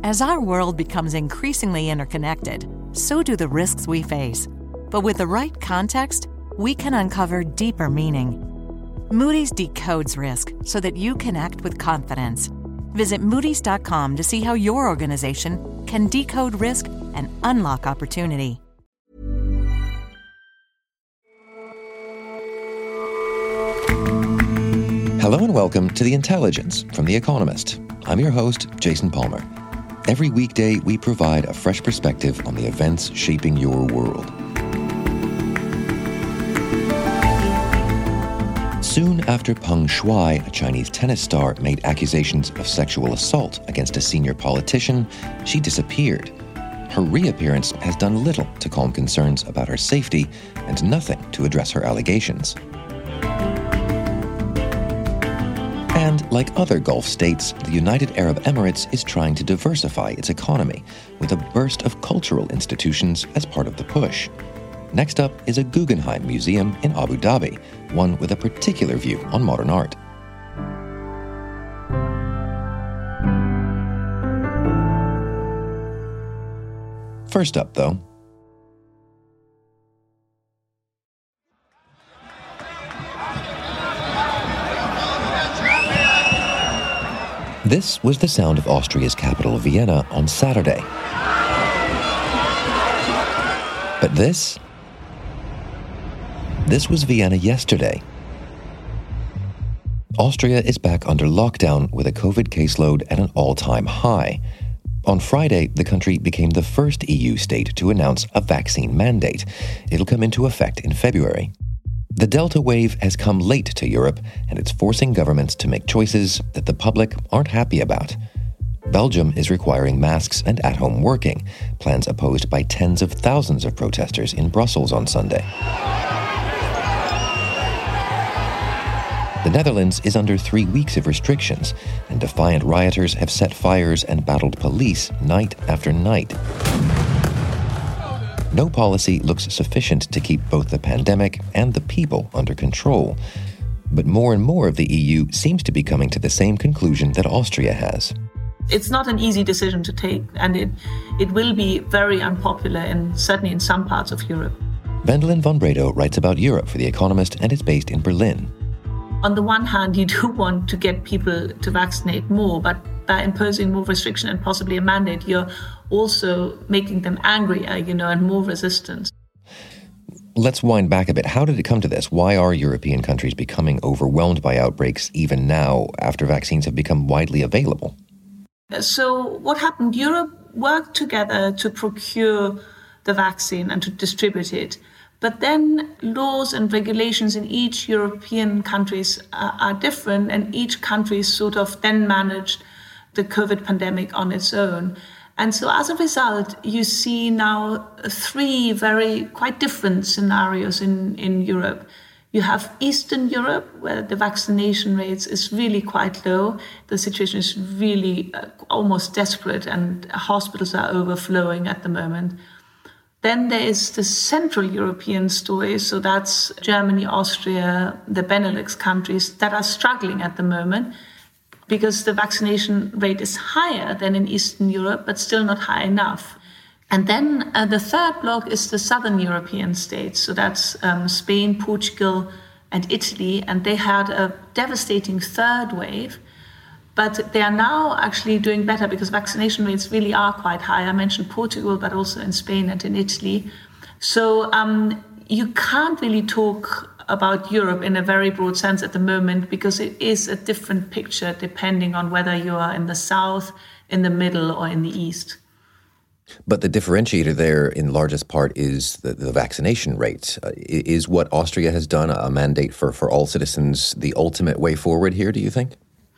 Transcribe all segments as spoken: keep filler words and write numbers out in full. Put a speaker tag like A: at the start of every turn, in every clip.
A: As our world becomes increasingly interconnected, so do the risks we face. But with the right context, we can uncover deeper meaning. Moody's decodes risk so that you can act with confidence. Visit Moody's dot com to see how your organization can decode risk and unlock opportunity.
B: Hello and welcome to The Intelligence from The Economist. I'm your host, Jason Palmer. Every weekday, we provide a fresh perspective on the events shaping your world. Soon after Peng Shuai, a Chinese tennis star, made accusations of sexual assault against a senior politician, she disappeared. Her reappearance has done little to calm concerns about her safety and nothing to address her allegations. And like other Gulf states, the United Arab Emirates is trying to diversify its economy with a burst of cultural institutions as part of the push. Next up is a Guggenheim Museum in Abu Dhabi, one with a particular view on modern art. First up, though, this was the sound of Austria's capital, Vienna, on Saturday. But this? This was Vienna yesterday. Austria is back under lockdown with a COVID caseload at an all-time high. On Friday, the country became the first E U state to announce a vaccine mandate. It'll come into effect in February. The Delta wave has come late to Europe, and it's forcing governments to make choices that the public aren't happy about. Belgium is requiring masks and at-home working, plans opposed by tens of thousands of protesters in Brussels on Sunday. The Netherlands is under three weeks of restrictions, and defiant rioters have set fires and battled police night after night. No policy looks sufficient to keep both the pandemic and the people under control. But more and more of the E U seems to be coming to the same conclusion that Austria has.
C: It's not an easy decision to take, and it, it will be very unpopular, in, certainly in some parts of Europe.
B: Wendelin von Bredow writes about Europe for The Economist and is based in Berlin.
C: On the one hand, you do want to get people to vaccinate more, but by imposing more restriction and possibly a mandate, you're also making them angrier, you know, and more resistant.
B: Let's wind back a bit. How did it come to this? Why are European countries becoming overwhelmed by outbreaks even now after vaccines have become widely available?
C: So what happened? Europe worked together to procure the vaccine and to distribute it. But then laws and regulations in each European countries are, are different, and each country sort of then managed the COVID pandemic on its own. And so as a result, you see now three very quite different scenarios in, in Europe. You have Eastern Europe, where the vaccination rates is really quite low. The situation is really uh, almost desperate, and hospitals are overflowing at the moment. Then there is the Central European story, so that's Germany, Austria, the Benelux countries that are struggling at the moment because the vaccination rate is higher than in Eastern Europe, but still not high enough. And then uh, the third block is the Southern European states, so that's um, Spain, Portugal, and Italy, and they had a devastating third wave. But they are now actually doing better because vaccination rates really are quite high. I mentioned Portugal, but also in Spain and in Italy. So um, you can't really talk about Europe in a very broad sense at the moment because it is a different picture depending on whether you are in the south, in the middle, or in the east.
B: But the differentiator there in largest part is the, the vaccination rate. Uh, is what Austria has done, a mandate for, for all citizens, the ultimate way forward here, do you think?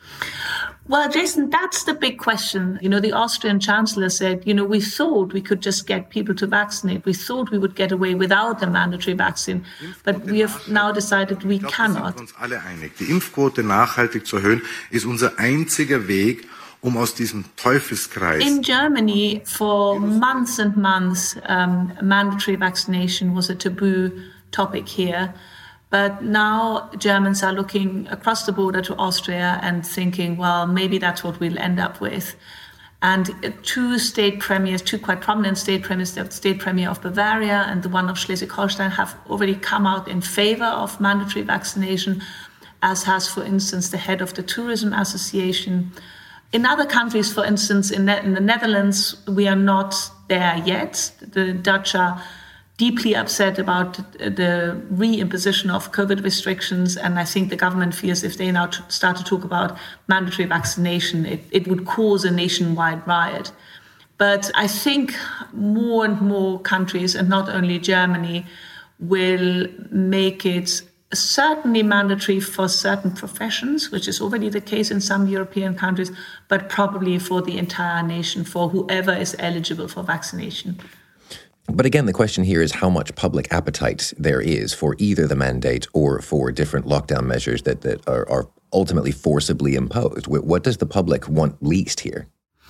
C: Well, Jason, that's the big question. You know, the Austrian chancellor said, you know, we thought we could just get people to vaccinate. We thought we would get away without the mandatory vaccine. But we have now decided we cannot.
D: Die Impfquote nachhaltig zu erhöhen, ist unser einziger Weg, um aus diesem Teufelskreis.
C: In Germany, for months and months, um, mandatory vaccination was a taboo topic here. But now Germans are looking across the border to Austria and thinking, well, maybe that's what we'll end up with. And two state premiers, two quite prominent state premiers, the state premier of Bavaria and the one of Schleswig-Holstein, have already come out in favor of mandatory vaccination, as has, for instance, the head of the Tourism Association. In other countries, for instance, in, ne- in the Netherlands, we are not there yet. The Dutch are deeply upset about the re-imposition of COVID restrictions. And I think the government fears if they now t- start to talk about mandatory vaccination, it, it would cause a nationwide riot. But I think more and more countries, and not only Germany, will make it certainly mandatory for certain professions, which is already the case in some European countries, but probably for the entire nation, for whoever is eligible for vaccination.
B: But again, the question here is how much public appetite there is for either the mandate or for different lockdown measures that, that are, are ultimately forcibly imposed. What does the public want least here?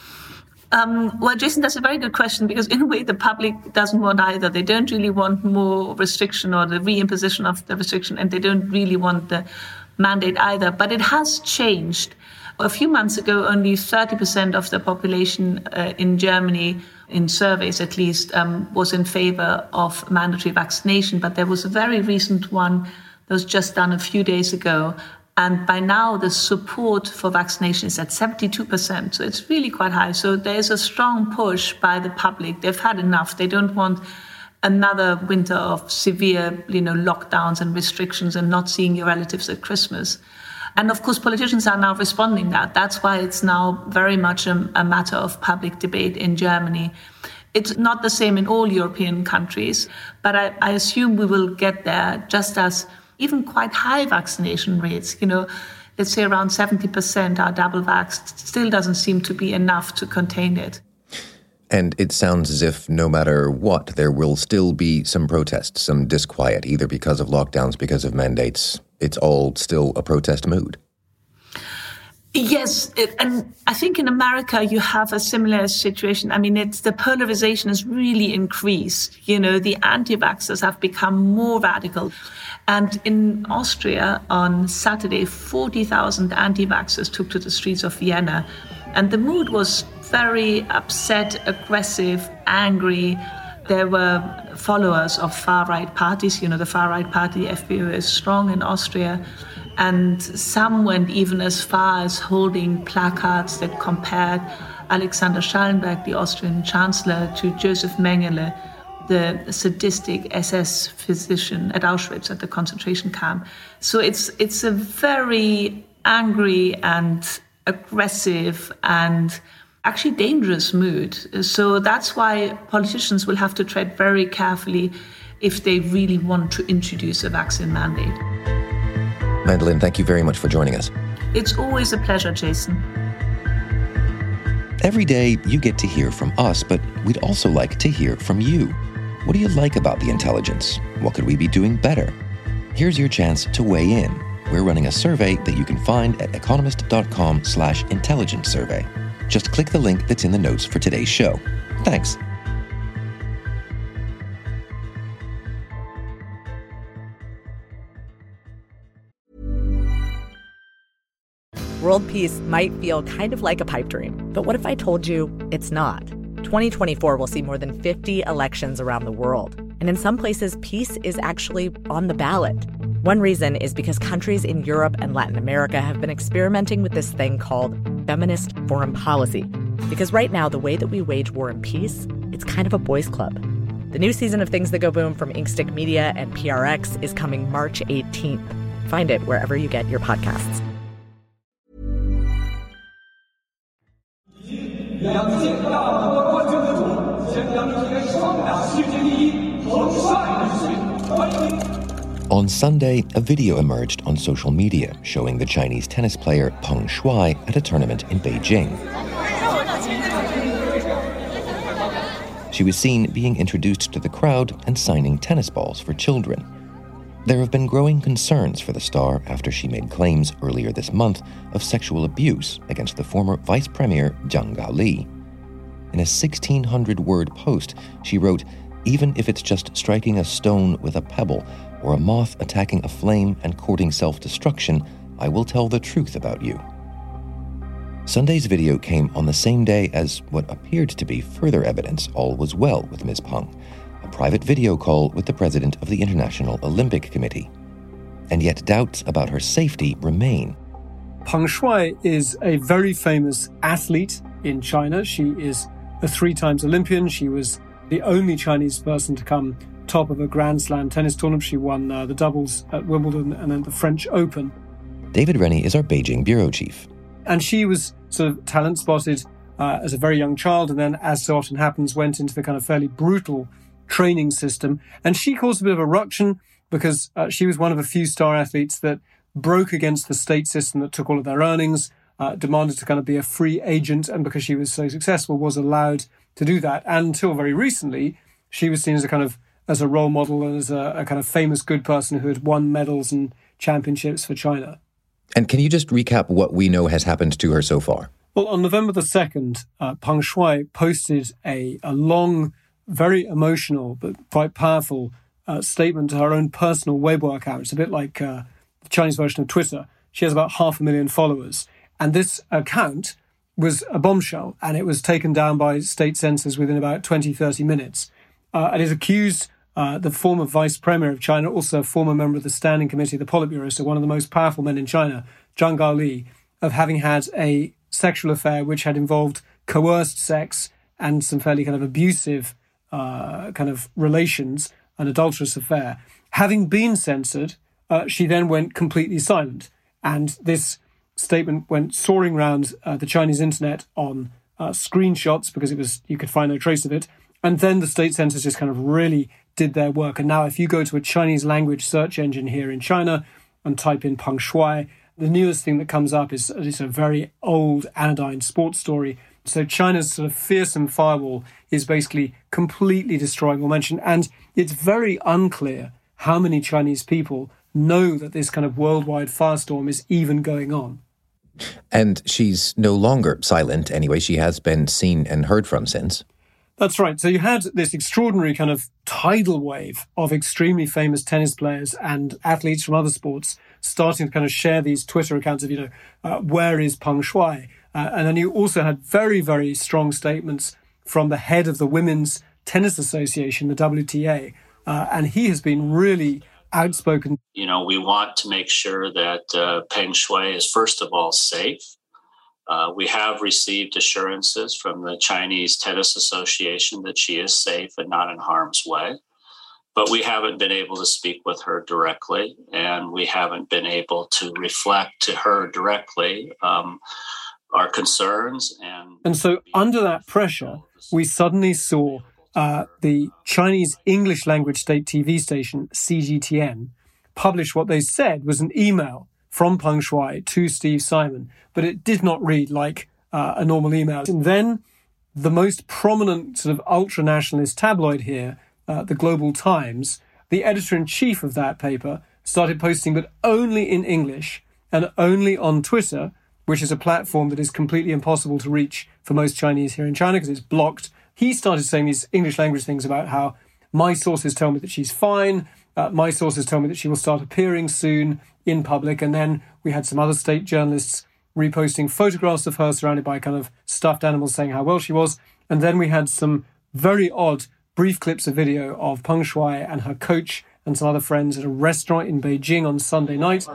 C: Um, well, Jason, that's a very good question, because in a way the public doesn't want either. They don't really want more restriction or the reimposition of the restriction, and they don't really want the mandate either. But it has changed. A few months ago, only thirty percent of the population uh, in Germany, in surveys at least, um, was in favor of mandatory vaccination. But there was a very recent one that was just done a few days ago. And by now, the support for vaccination is at seventy-two percent. So it's really quite high. So there's a strong push by the public. They've had enough. They don't want another winter of severe, you know, lockdowns and restrictions and not seeing your relatives at Christmas. And of course, politicians are now responding to that. That's why it's now very much a, a matter of public debate in Germany. It's not the same in all European countries, but I, I assume we will get there, just as even quite high vaccination rates, you know, let's say around seventy percent are double vaxxed, still doesn't seem to be enough to contain it.
B: And it sounds as if no matter what, there will still be some protests, some disquiet, either because of lockdowns, because of mandates. It's all still a protest mood.
C: Yes, it, and I think in America you have a similar situation. I mean, it's the polarization has really increased. You know, the anti-vaxxers have become more radical. And in Austria on Saturday, forty thousand anti-vaxxers took to the streets of Vienna. And the mood was very upset, aggressive, angry. There were followers of far-right parties. You know, the far-right party, the F P Ö, is strong in Austria. And some went even as far as holding placards that compared Alexander Schallenberg, the Austrian chancellor, to Josef Mengele, the sadistic S S physician at Auschwitz at the concentration camp. So it's it's a very angry and aggressive and actually dangerous mood. So that's why politicians will have to tread very carefully if they really want to introduce a vaccine mandate.
B: Madeleine, thank you very much for joining us.
C: It's always a pleasure, Jason.
B: Every day you get to hear from us, but we'd also like to hear from you. What do you like about The Intelligence? What could we be doing better? Here's your chance to weigh in. We're running a survey that you can find at economist.com slash intelligence survey. Just click the link that's in the notes for today's show. Thanks.
E: World peace might feel kind of like a pipe dream, but what if I told you it's not? twenty twenty-four will see more than fifty elections around the world. And in some places, peace is actually on the ballot. One reason is because countries in Europe and Latin America have been experimenting with this thing called feminist foreign policy. Because right now, the way that we wage war and peace, it's kind of a boys' club. The new season of Things That Go Boom from Inkstick Media and P R X is coming March eighteenth. Find it wherever you get your podcasts.
B: On Sunday, a video emerged on social media showing the Chinese tennis player Peng Shuai at a tournament in Beijing. She was seen being introduced to the crowd and signing tennis balls for children. There have been growing concerns for the star after she made claims earlier this month of sexual abuse against the former Vice Premier Zhang Gaoli. In a sixteen hundred word post, she wrote, "Even if it's just striking a stone with a pebble or a moth attacking a flame and courting self-destruction, I will tell the truth about you." Sunday's video came on the same day as what appeared to be further evidence all was well with Miz Peng, a private video call with the president of the International Olympic Committee. And yet doubts about her safety remain.
F: Peng Shuai is a very famous athlete in China. She is a three times Olympian. She was the only Chinese person to come top of a Grand Slam tennis tournament. She won uh, the doubles at Wimbledon and then the French Open.
B: David Rennie is our Beijing bureau chief.
F: And she was sort of talent spotted uh, as a very young child, and then, as so often happens, went into the kind of fairly brutal training system. And she caused a bit of a ruction because uh, she was one of a few star athletes that broke against the state system that took all of their earnings, uh, demanded to kind of be a free agent, and because she was so successful, was allowed to do that. And until very recently, she was seen as a kind of as a role model and as a, a kind of famous good person who had won medals and championships for China.
B: And can you just recap what we know has happened to her so far?
F: Well, on November the second, uh, Peng Shuai posted a, a long, very emotional but quite powerful uh, statement to her own personal Weibo account. It's a bit like uh, the Chinese version of Twitter. She has about half a million followers. And this account was a bombshell, and it was taken down by state censors within about twenty, thirty minutes. Uh, and it accused uh, the former vice premier of China, also a former member of the Standing Committee of the Politburo, so one of the most powerful men in China, Zhang Gaoli, of having had a sexual affair which had involved coerced sex and some fairly kind of abusive uh, kind of relations, an adulterous affair. Having been censored, uh, she then went completely silent. And this statement went soaring around uh, the Chinese internet on uh, screenshots because it was you could find no trace of it. And then the state censors just kind of really did their work. And now if you go to a Chinese language search engine here in China and type in Peng Shuai, the newest thing that comes up is, is a very old anodyne sports story. So China's sort of fearsome firewall is basically completely destroying all mention. And it's very unclear how many Chinese people know that this kind of worldwide firestorm is even going on.
B: And she's no longer silent anyway. She has been seen and heard from since.
F: That's right. So you had this extraordinary kind of tidal wave of extremely famous tennis players and athletes from other sports starting to kind of share these Twitter accounts of, you know, uh, where is Peng Shuai? Uh, and then you also had very, very strong statements from the head of the Women's Tennis Association, the W T A. Uh, and he has been really outspoken.
G: You know, we want to make sure that uh, Peng Shuai is, first of all, safe. Uh, we have received assurances from the Chinese Tennis Association that she is safe and not in harm's way. But we haven't been able to speak with her directly, and we haven't been able to reflect to her directly um, our concerns. And,
F: and so under that pressure, we suddenly saw uh, the Chinese English language state T V station, C G T N, publish what they said was an email from Peng Shuai to Steve Simon, but it did not read like uh, a normal email. And then the most prominent sort of ultra-nationalist tabloid here, uh, the Global Times, the editor-in-chief of that paper, started posting, but only in English and only on Twitter, which is a platform that is completely impossible to reach for most Chinese here in China because it's blocked. He started saying these English language things about how my sources tell me that she's fine, uh, my sources tell me that she will start appearing soon in public. And then we had some other state journalists reposting photographs of her surrounded by kind of stuffed animals saying how well she was. And then we had some very odd brief clips of video of Peng Shuai and her coach and some other friends at a restaurant in Beijing on Sunday night.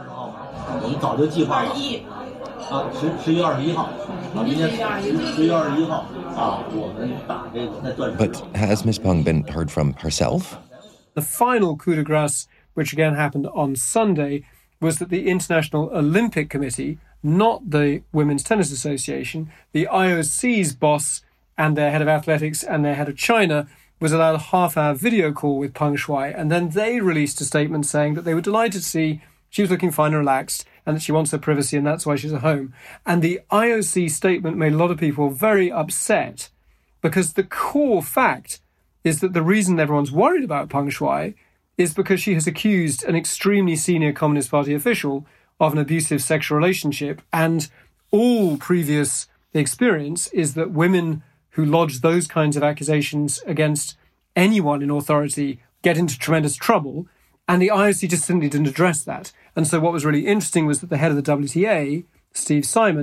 B: But has Miz Peng been heard from herself?
F: The final coup de grace, which again happened on Sunday, was that the International Olympic Committee, not the Women's Tennis Association, the I O C's boss and their head of athletics and their head of China, was allowed a half-hour video call with Peng Shuai, and then they released a statement saying that they were delighted to see she was looking fine and relaxed and that she wants her privacy and that's why she's at home. And the I O C statement made a lot of people very upset because the core fact is that the reason everyone's worried about Peng Shuai is because she has accused an extremely senior Communist Party official of an abusive sexual relationship. And all previous experience is that women who lodge those kinds of accusations against anyone in authority get into tremendous trouble. And the I O C just simply didn't address that. And so what was really interesting was that the head of the W T A, Steve Simon,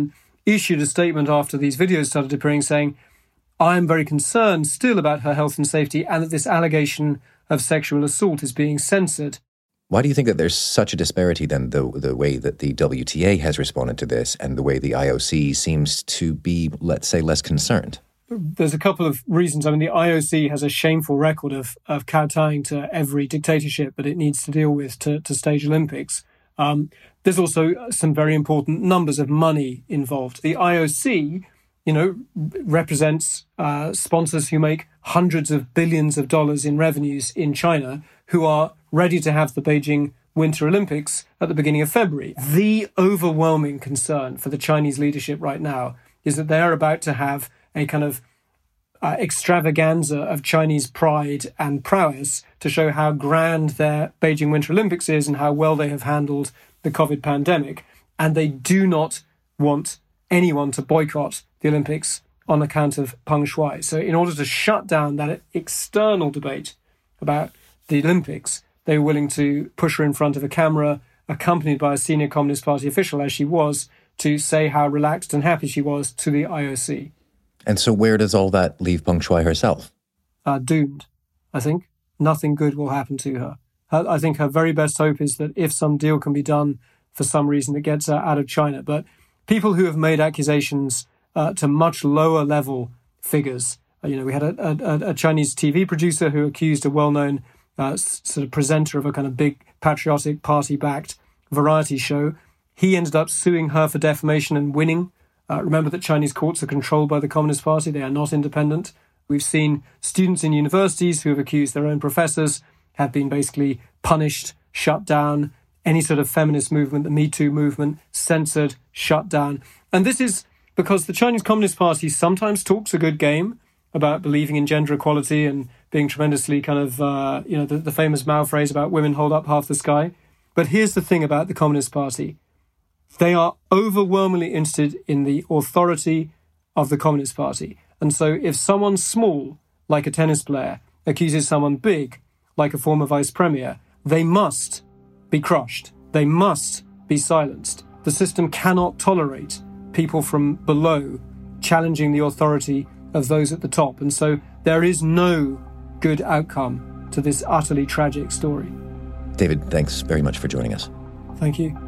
F: issued a statement after these videos started appearing saying, I am very concerned still about her health and safety and that this allegation of sexual assault is being censored.
B: Why do you think that there's such a disparity then, the, the way that the W T A has responded to this and the way the I O C seems to be, let's say, less concerned?
F: There's a couple of reasons. I mean, the I O C has a shameful record of, of kowtowing to every dictatorship that it needs to deal with to, to stage Olympics. Um, there's also some very important numbers of money involved. The I O C, you know, represents uh, sponsors who make hundreds of billions of dollars in revenues in China, who are ready to have the Beijing Winter Olympics at the beginning of February. The overwhelming concern for the Chinese leadership right now is that they're about to have a kind of uh, extravaganza of Chinese pride and prowess to show how grand their Beijing Winter Olympics is and how well they have handled the COVID pandemic. And they do not want anyone to boycott the Olympics on account of Peng Shuai. So in order to shut down that external debate about the Olympics, they were willing to push her in front of a camera, accompanied by a senior Communist Party official, as she was, to say how relaxed and happy she was to the I O C.
B: And so where does all that leave Peng Shuai herself?
F: Uh, doomed, I think. Nothing good will happen to her. her. I think her very best hope is that if some deal can be done for some reason that gets her out of China. But people who have made accusations uh, to much lower level figures, uh, you know, we had a, a, a Chinese T V producer who accused a well-known uh, sort of presenter of a kind of big patriotic party-backed variety show. He ended up suing her for defamation and winning. Uh, remember that Chinese courts are controlled by the Communist Party. They are not independent. We've seen students in universities who have accused their own professors have been basically punished, shut down. Any sort of feminist movement, the Me Too movement, censored, shut down. And this is because the Chinese Communist Party sometimes talks a good game about believing in gender equality and being tremendously kind of, uh, you know, the, the famous Mao phrase about women hold up half the sky. But here's the thing about the Communist Party. They are overwhelmingly interested in the authority of the Communist Party. And so if someone small, like a tennis player, accuses someone big, like a former vice premier, they must be crushed. They must be silenced. The system cannot tolerate people from below challenging the authority of those at the top. And so there is no good outcome to this utterly tragic story.
B: David, thanks very much for joining us.
F: Thank you.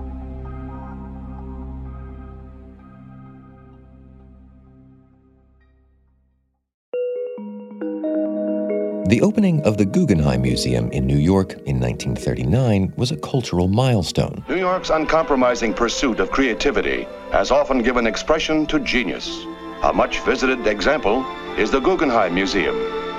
B: The opening of the Guggenheim Museum in New York in nineteen thirty-nine was a cultural milestone.
H: New York's uncompromising pursuit of creativity has often given expression to genius. A much-visited example is the Guggenheim Museum.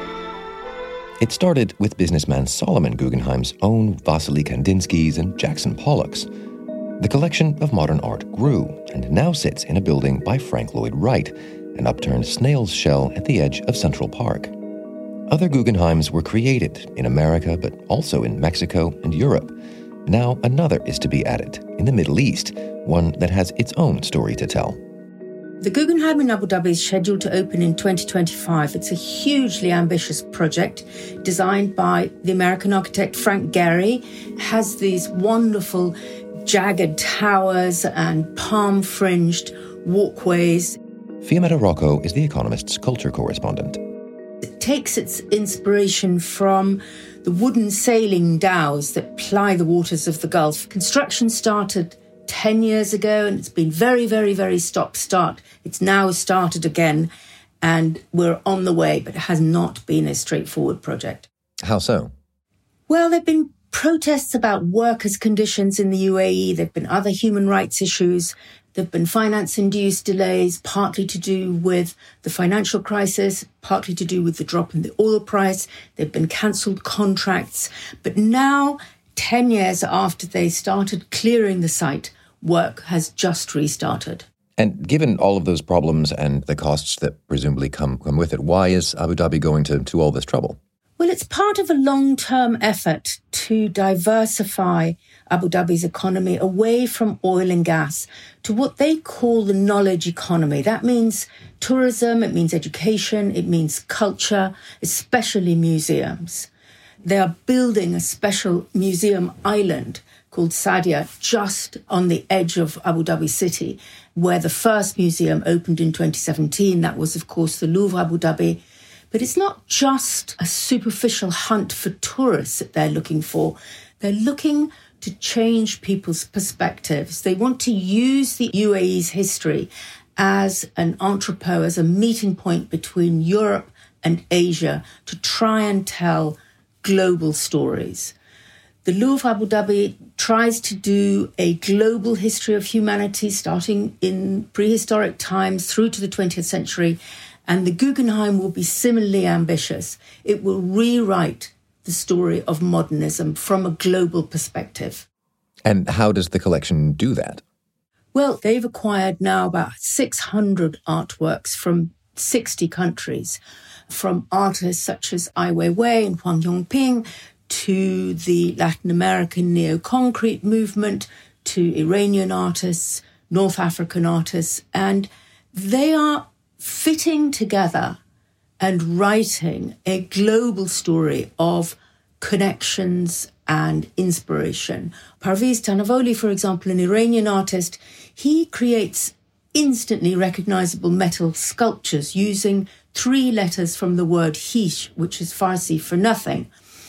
B: It started with businessman Solomon Guggenheim's own Vasily Kandinskys and Jackson Pollocks. The collection of modern art grew and now sits in a building by Frank Lloyd Wright, an upturned snail's shell at the edge of Central Park. Other Guggenheims were created in America, but also in Mexico and Europe. Now another is to be added in the Middle East, one that has its own story to tell.
I: The Guggenheim in Abu Dhabi is scheduled to open in twenty twenty-five. It's a hugely ambitious project designed by the American architect Frank Gehry. It has these wonderful jagged towers and palm-fringed walkways.
B: Fiametta Rocco is The Economist's culture correspondent.
I: It takes its inspiration from the wooden sailing dhows that ply the waters of the Gulf. Construction started ten years ago, and it's been very, very, very stop-start. It's now started again, and we're on the way, but it has not been a straightforward project.
B: How so?
I: Well, there have been protests about workers' conditions in the U A E. There have been other human rights issues. There have been finance-induced delays, partly to do with the financial crisis, partly to do with the drop in the oil price. There have been cancelled contracts. But now, ten years after they started clearing the site, work has just restarted.
B: And given all of those problems and the costs that presumably come, come with it, why is Abu Dhabi going to, to all this trouble?
I: Well, it's part of a long-term effort to diversify Abu Dhabi's economy away from oil and gas to what they call the knowledge economy. That means tourism, it means education, it means culture, especially museums. They are building a special museum island called Sadia just on the edge of Abu Dhabi city. where the first museum opened in twenty seventeen. That was, of course, the Louvre Abu Dhabi. But it's not just a superficial hunt for tourists that they're looking for. They're looking to change people's perspectives. They want to use the U A E's history as an entrepot, as a meeting point between Europe and Asia to try and tell global stories. The Louvre Abu Dhabi tries to do a global history of humanity starting in prehistoric times through to the twentieth century, and the Guggenheim will be similarly ambitious. It will rewrite the story of modernism from a global perspective.
B: And how does the collection do that?
I: Well, they've acquired now about six hundred artworks from sixty countries, from artists such as Ai Weiwei and Huang Yongping, to the Latin American neo-concrete movement, to Iranian artists, North African artists, and they are fitting together and writing a global story of connections and inspiration. Parviz Tanavoli, for example, an Iranian artist, he creates instantly recognizable metal sculptures using three letters from the word hish, which is Farsi for nothing,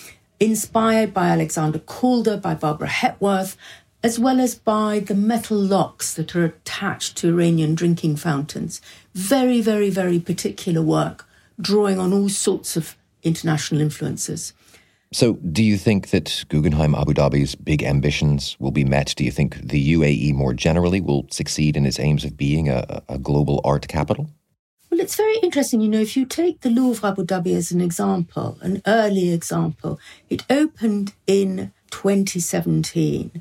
I: inspired by Alexander Calder, by Barbara Hepworth, as well as by the metal locks that are attached to Iranian drinking fountains. Very, very, very particular work, drawing on all sorts of international influences.
B: So do you think that Guggenheim Abu Dhabi's big ambitions will be met? Do you think the U A E more generally will succeed in its aims of being a, a global art capital?
I: Well, it's very interesting. You know, if you take the Louvre Abu Dhabi as an example, an early example, it opened in twenty seventeen.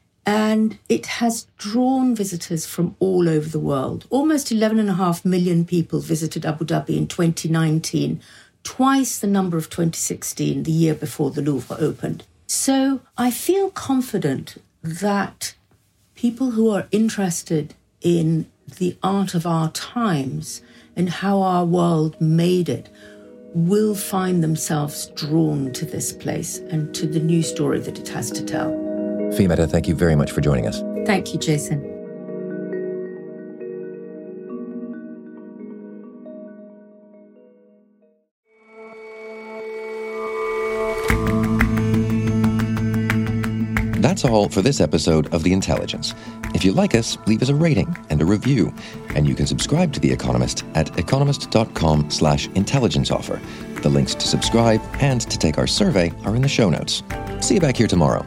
I: And it has drawn visitors from all over the world. Almost eleven and a half million people visited Abu Dhabi in twenty nineteen, twice the number of twenty sixteen, the year before the Louvre opened. So I feel confident that people who are interested in the art of our times and how our world made it will find themselves drawn to this place and to the new story that it has to tell.
B: Fiammetta, thank you very much for joining us.
I: Thank you, Jason.
B: That's all for this episode of The Intelligence. If you like us, leave us a rating and a review. And you can subscribe to The Economist at economist.com slash intelligence offer. The links to subscribe and to take our survey are in the show notes. See you back here tomorrow.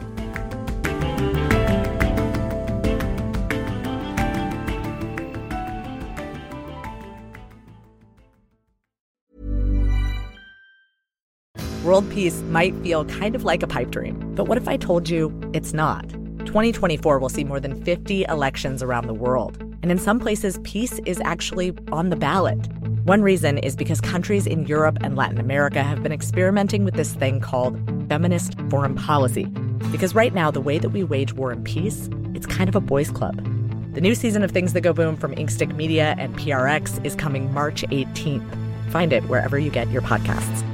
E: World peace might feel kind of like a pipe dream, but what if I told you it's not? twenty twenty-four will see more than fifty elections around the world, and in some places, peace is actually on the ballot. One reason is because countries in Europe and Latin America have been experimenting with this thing called feminist foreign policy. Because right now, the way that we wage war and peace, it's kind of a boys' club. The new season of Things That Go Boom from Inkstick Media and P R X is coming March eighteenth. Find it wherever you get your podcasts.